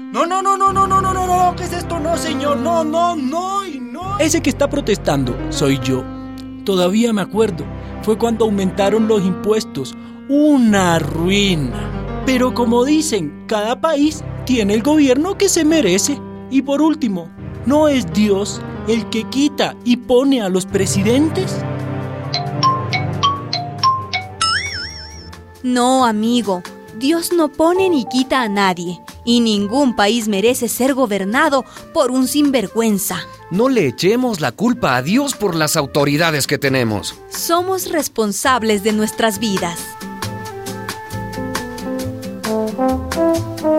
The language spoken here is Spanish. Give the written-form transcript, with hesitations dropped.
No, no, no, no, no, no, no, no, no, ¿qué es esto? No, señor, no, no, no, y no. Ese que está protestando soy yo. Todavía me acuerdo, fue cuando aumentaron los impuestos. Una ruina. Pero como dicen, cada país tiene el gobierno que se merece. Y por último, ¿no es Dios el que quita y pone a los presidentes? No, amigo, Dios no pone ni quita a nadie, y ningún país merece ser gobernado por un sinvergüenza. No le echemos la culpa a Dios por las autoridades que tenemos. Somos responsables de nuestras vidas.